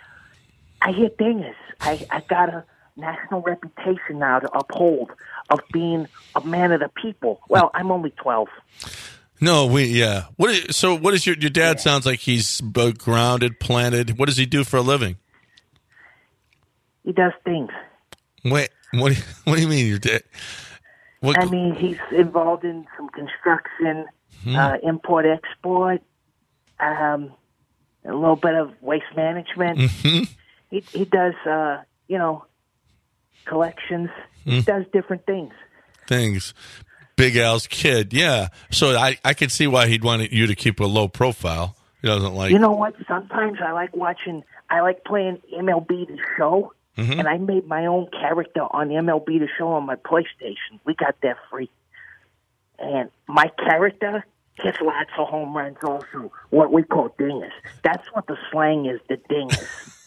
I hit dingers. I, I got a national reputation now to uphold of being a man of the people. Well, I'm only twelve. No, we yeah. What is, so? What is your your dad? Yeah. Sounds like he's grounded, planted. What does he do for a living? He does things. Wait, what? Do you, what do you mean, your dad? What? I mean, he's involved in some construction, hmm. uh, import export, um, a little bit of waste management. Mm-hmm. He he does, uh, you know, collections. He mm. does different things. Things. Big Al's kid, yeah. So I, I could see why he'd want you to keep a low profile. He doesn't like. You know what? Sometimes I like watching. I like playing M L B The Show, mm-hmm. and I made my own character on M L B The Show on my PlayStation. We got that free, and my character hits lots of home runs. Also, what we call dingers. That's what the slang is. The dingers.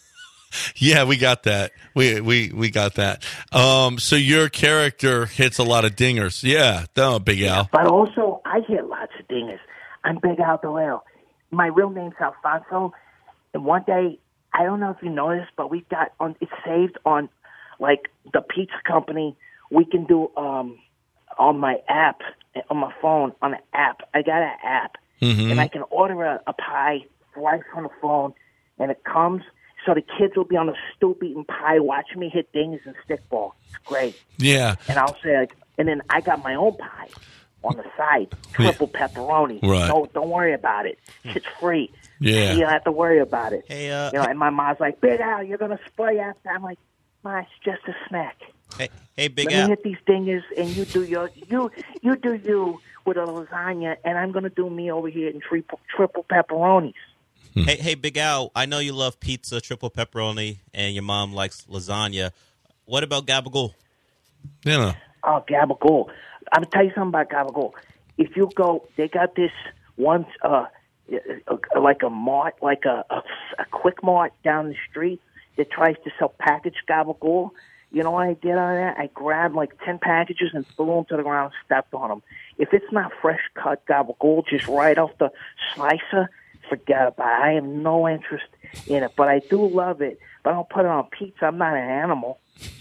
Yeah, we got that. We we we got that. Um, so your character hits a lot of dingers. Yeah, no, Big Al. But also, I hit lots of dingers. I'm Big Al Dolero. My real name's Alfonso. And one day, I don't know if you know this, but we got on. It's saved on, like the pizza company. We can do um on my app on my phone on an app. I got an app, mm-hmm. and I can order a, a pie right from the phone, and it comes. So the kids will be on the stoop eating pie, watching me hit dingers and stickball. It's great. Yeah. And I'll say, like, and then I got my own pie on the side, triple yeah. pepperoni. Right. No, don't worry about it. It's free. Yeah. You don't have to worry about it. Hey, uh, you know, and my mom's like, Big Al, you're gonna spoil after. I'm like, Ma, it's just a snack. Hey, hey, Big Let Al. me hit these dingers, and you do your you you do you with a lasagna, and I'm gonna do me over here in triple triple pepperonis. Hey, hey, Big Al, I know you love pizza, triple pepperoni, and your mom likes lasagna. What about gabagool? Yeah. Oh, gabagool. I'm going to tell you something about gabagool. If you go, they got this one, uh, like a mart, like a, a, a quick mart down the street that tries to sell packaged gabagool. You know what I did on that? I grabbed like ten packages and threw them to the ground and stepped on them. If it's not fresh cut gabagool, just right off the slicer, forget about it. I have no interest in it, but I do love it. But I don't put it on pizza. I'm not an animal.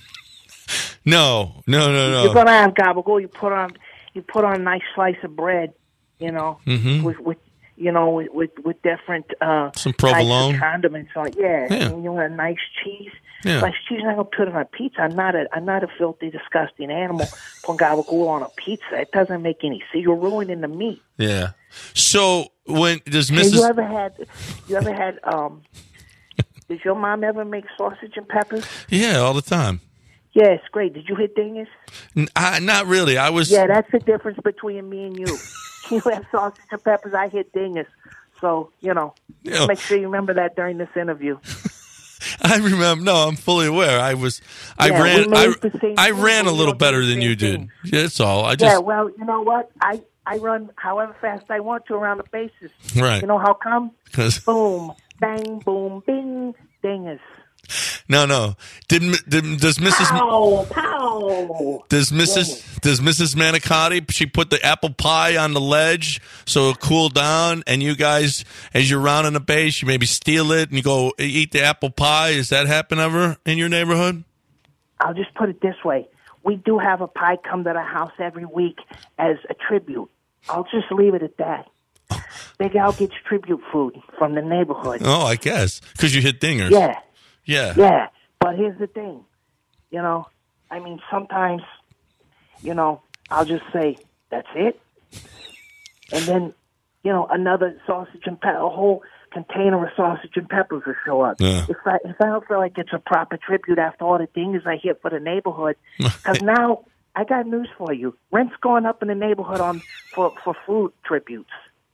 No, no, no, no. You're gonna have gabagool. You put on, you put on a nice slice of bread. You know, mm-hmm. with with you know with with, with different uh, some provolone types of condiments on it. Yeah, yeah. And you want a nice cheese. Yeah. Nice cheese. I'm not gonna put it on pizza. I'm not a I'm not a filthy, disgusting animal. Put gabagool on a pizza. It doesn't make any sense. You're ruining the meat. Yeah. So when does Missus Hey, you ever had? You ever had? Um, did your mom ever make sausage and peppers? Yeah, all the time. Yeah, it's great. Did you hit dingers? N- I, not really. I was. Yeah, that's the difference between me and you. You have sausage and peppers. I hit dingers. So you know, Yeah. make sure you remember that during this interview. I remember. No, I'm fully aware. I was. I Yeah, we ran. made I, the same I thing. ran a We little all did better the than same you did. thing. Yeah, that's all. I Yeah, just. well, you know what? I I run however fast I want to around the bases. Right. You know how come? 'Cause- Boom, bang, boom, bing, dingers. No, no. Did, did does Missus Pow, pow. Does Missus Does Missus Manicotti, she put the apple pie on the ledge so it'll cool down, and you guys, as you're rounding the base, you maybe steal it and you go eat the apple pie? Does that happen ever in your neighborhood? I'll just put it this way. We do have a pie come to the house every week as a tribute. I'll just leave it at that. Big Al gets tribute food from the neighborhood. Oh, I guess. Because you hit dingers. Yeah. Yeah. Yeah. But here's the thing. You know, I mean, sometimes, you know, I'll just say, that's it. And then, you know, another sausage and pepper, a whole container of sausage and peppers will show up. Yeah. If I if I don't feel like it's a proper tribute after all the things I hit for the neighborhood, because now I got news for you: rent's going up in the neighborhood on for for food tributes.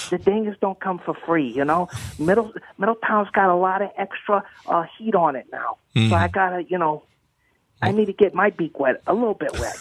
The dingers don't come for free, you know. Middle Middletown's got a lot of extra uh, heat on it now, Mm. so I gotta, you know, I need to get my beak wet, a little bit wet.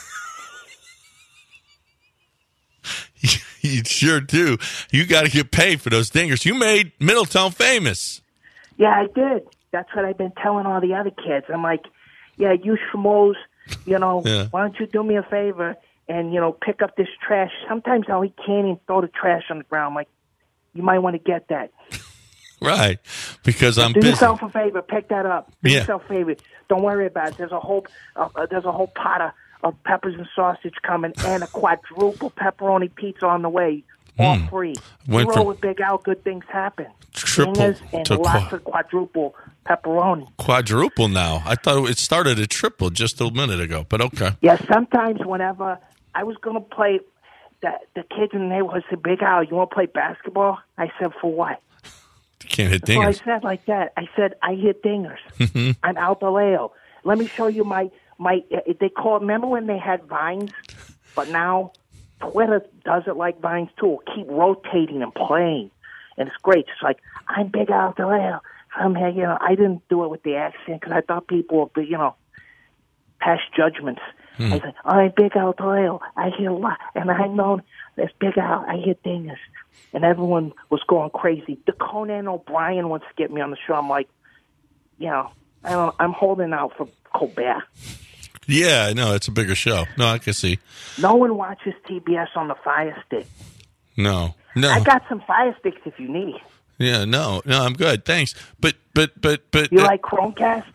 You sure do. You got to get paid for those dingers. You made Middletown famous. Yeah, I did. That's what I've been telling all the other kids. I'm like, yeah, you schmoes, you know, Yeah. why don't you do me a favor and, you know, pick up this trash. Sometimes I'll eat candy and throw the trash on the ground. I'm like, you might want to get that. Right. Because I'm do busy. yourself a favor. Pick that up. Do Yeah. yourself a favor. Don't worry about it. There's a whole, uh, uh, there's a whole pot of, of peppers and sausage coming and a quadruple pepperoni pizza on the way. All Mm. free. Went You from roll with Big Al, good things happen. triple Dingers and to lots qua- of quadruple pepperoni. quadruple now. I thought it started at triple just a minute ago, but okay. Yeah, sometimes whenever I was going to play, the, the kids in the neighborhood said, Big Al, you want to play basketball? I said, for what? You can't hit So I dingers. said like that. I said, I hit dingers. I'm Al DeLeo. Let me show you my, my uh, they call it, remember when they had Vines? But now Twitter does it like Vines too. It'll keep rotating and playing. And it's great. It's like, I'm Big Al DeLeo. I'm here, you know, I didn't do it with the accent because I thought people would be, you know, pass judgments. Hmm. I said, I'm Big Al DeLeo. I hear a lot. And I know that's Big Al. I hear dingers. And everyone was going crazy. The Conan O'Brien wants to get me on the show. I'm like, you know, I don't, I'm holding out for Colbert. Yeah, no, it's a bigger show. No, I can see. No one watches T B S on the Fire Stick. No, no. I got some Fire Sticks if you need. Yeah, no, no, I'm good. Thanks. But, but, but, but. You uh, like Chromecast?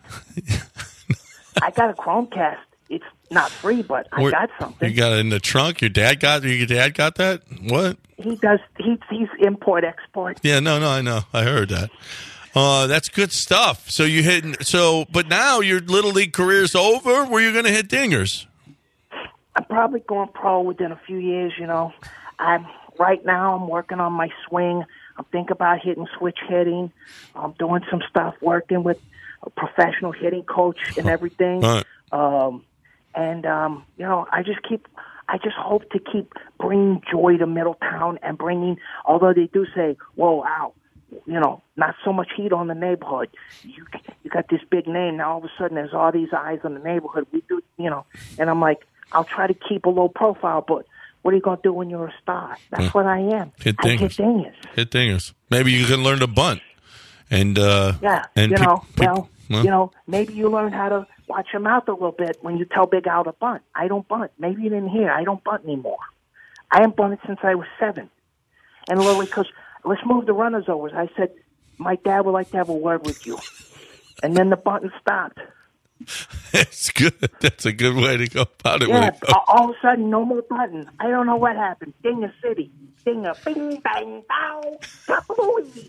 I got a Chromecast. It's not free, but I where- got something. You got it in the trunk? Your dad got Your dad got that? What? He does. He, he's import export. Yeah, no, no, I know. I heard that. Uh, that's good stuff. So you hit. So, but now your little league career's over. Where you going to hit dingers? I'm probably going pro within a few years. You know, I'm right now. I'm working on my swing. I'm thinking about hitting switch hitting. I'm doing some stuff, working with a professional hitting coach and everything. All right. Um, and um, you know, I just keep. I just hope to keep bringing joy to Middletown and bringing. Although they do say, "Whoa, ow." You know, not so much heat on the neighborhood. You you got this big name now. All of a sudden, there's all these eyes on the neighborhood. We do, you know, and I'm like, I'll try to keep a low profile, but what are you going to do when you're a star? That's Yeah. what I am. Hit I hit dingers. dingers. Hit dingers. Maybe you can learn to bunt. And uh, Yeah, and you pick- know, pick- well, well, you know, maybe you learn how to watch your mouth a little bit when you tell Big Al to bunt. I don't bunt. Maybe you didn't hear. I don't bunt anymore. I haven't bunted since I was seven. And literally, because let's move the runners over. I said, my dad would like to have a word with you. And then the bunting stopped. It's good. That's a good way to go about it. Yeah, when it goes- all, all of a sudden, no more button. I don't know what happened. Dinger City. Dinger. Bing, bang, bow. Kapooey.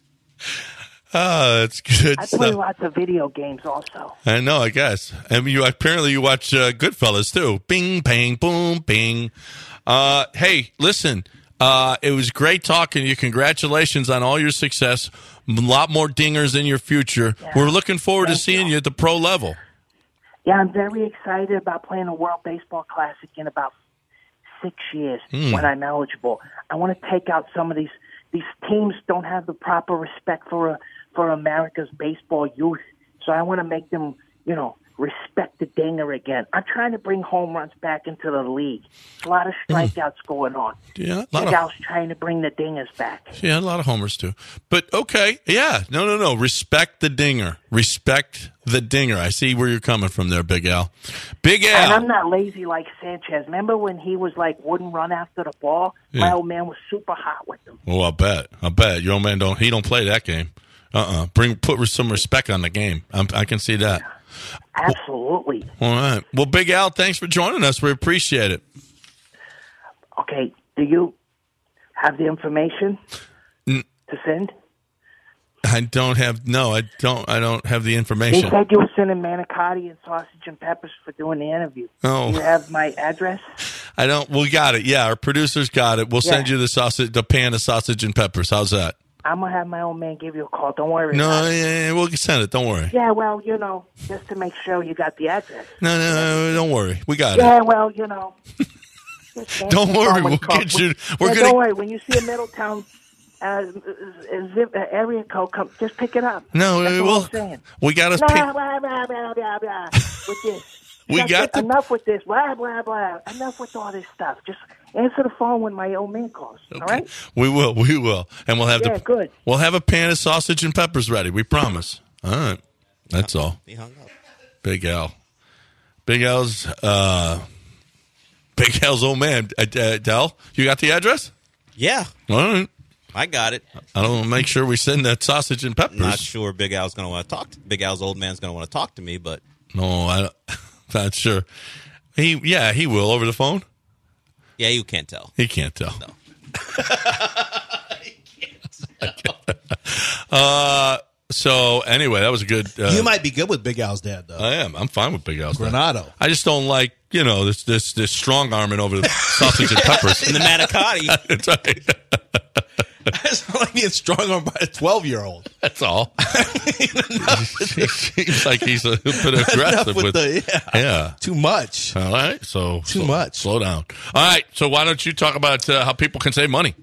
Ah, that's good I play stuff. lots of video games also. I know, I guess. And you apparently you watch uh, Goodfellas too. Bing, bang, boom, bing. Uh, hey, listen. Uh, it was great talking to you. Congratulations on all your success. A lot more dingers in your future. Yeah. We're looking forward to Thank seeing you. you at the pro level. Yeah, I'm very excited about playing a World Baseball Classic in about six years Hmm. when I'm eligible. I want to take out some of these. These teams don't have the proper respect for uh, for America's baseball youth, so I want to make them, you know, respect the dinger again. I'm trying to bring home runs back into the league. There's a lot of strikeouts going on. Yeah, a lot Big of Al's trying to bring the dingers back. yeah, a lot of homers too. But okay, yeah, no, no, no. Respect the dinger. Respect the dinger. I see where you're coming from there, Big Al. Big And I'm Al. not lazy like Sanchez. Remember when he was like wouldn't run after the ball? My Yeah. old man was super hot with him. Oh, I bet. I bet your old man don't. He don't play that game. Uh, uh Bring put some respect on the game. I'm, I can see that. Absolutely. All right. Well, Big Al, thanks for joining us. We appreciate it. Okay, do you have the information N- to send? I don't have no. I don't. I don't have the They information. said you were sending manicotti and sausage and peppers for doing the interview. Oh. Do you have my address? I don't. We got it. Yeah, our producers got it. We'll send Yeah. you the sausage, the pan of sausage and peppers. How's that? I'm going to have my old man give you a call. Don't worry No, about it. yeah, yeah, we'll send it. Don't worry. Yeah, well, you know, just to make sure you got the address. No, no, no, don't worry. We got Yeah, it. well, you know. Just answer Don't the worry, phone when we'll you call. get you- we're Yeah, gonna- Don't worry. When you see a Middletown uh, zip, uh, area code, come, just pick it up. No, That's we all will. I'm saying. We got us. Blah, Pin- blah, blah, blah, blah, blah, with this. We That's got it. the- Enough with this. Blah, blah, blah. Enough with all this stuff. Just answer the phone when my old man calls. All right? We will. We will. And we'll have Yeah, the. good. We'll have a pan of sausage and peppers ready. We promise. All right. That's all. He hung up. Big Al. Big Al's. Uh, Big Al's old man. Uh, uh, Del, you got the address? Yeah, All right. I got it. I don't want to make sure we send that sausage and peppers. Not sure Big Al's going to want to talk. To, Big Al's old man's going to want to talk to me, but No, I don't, not sure. He, yeah, he will over the phone. yeah, you can't tell. He can't tell. No. uh, so anyway, that was a good. Uh, You might be good with Big Al's dad, though. I am. I'm fine with Big Al's. dad. Granado. I just don't like you know this this this strong arming over the sausage and peppers. And the manicotti. That's right. It's not like being strong armed by a twelve-year-old. That's all. He seems like he's a bit aggressive with with. the- yeah. yeah. Too much. All right. So Too slow- much. Slow down. All right. So why don't you talk about uh, how people can save money?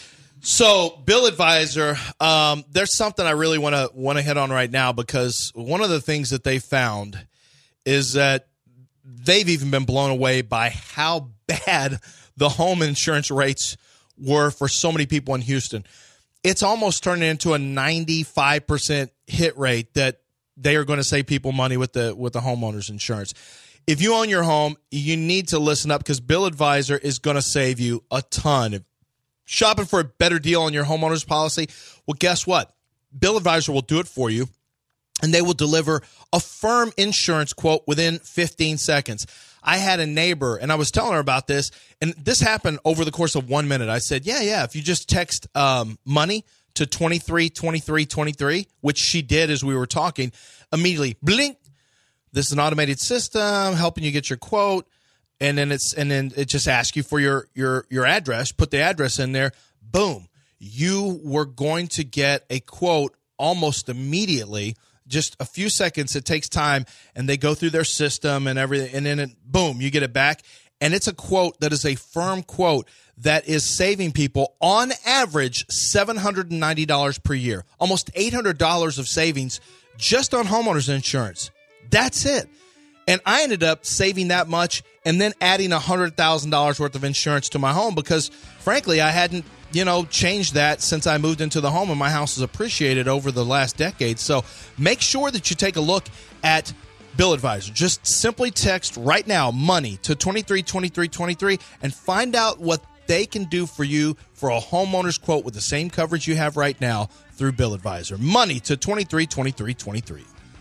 So, Bill Advisor, um, there's something I really want to want to hit on right now, because one of the things that they found is that they've even been blown away by how bad the home insurance rates were for so many people in Houston. It's almost turning into a ninety-five percent hit rate that they are going to save people money with the with the homeowners insurance. If you own your home, you need to listen up, because Bill Advisor is going to save you a ton. Shopping for a better deal on your homeowner's policy? Well, guess what? Bill Advisor will do it for you, and they will deliver a firm insurance quote within fifteen seconds. I had a neighbor, and I was telling her about this, and this happened over the course of one minute. I said, yeah, yeah, if you just text um, money to twenty-three twenty-three twenty-three, which she did as we were talking, immediately, blink, this is an automated system helping you get your quote. And then it's and then it just asks you for your your your address. Put the address in there. Boom. You were going to get a quote almost immediately. Just a few seconds. It takes time, and they go through their system and everything. And then it, boom, you get it back. And it's a quote that is a firm quote that is saving people on average seven hundred ninety dollars per year. Almost eight hundred dollars of savings just on homeowners insurance. That's it. And I ended up saving that much and then adding one hundred thousand dollars worth of insurance to my home, because, frankly, I hadn't, you know, changed that since I moved into the home, and my house has appreciated over the last decade. So make sure that you take a look at Bill Advisor. Just simply text right now, money, to twenty-three twenty-three twenty-three, and find out what they can do for you for a homeowner's quote with the same coverage you have right now through Bill Advisor. Money to twenty-three twenty-three twenty-three.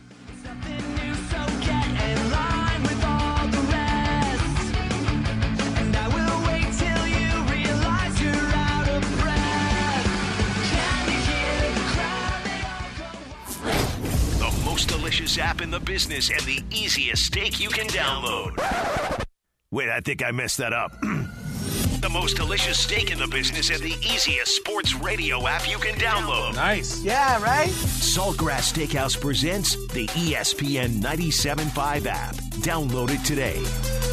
Most delicious app in the business and the easiest steak you can download. Wait, I think I messed that up. The most delicious steak in the business and the easiest sports radio app you can download. Nice. Yeah, right? Saltgrass Steakhouse presents the E S P N ninety-seven point five app. Download it today.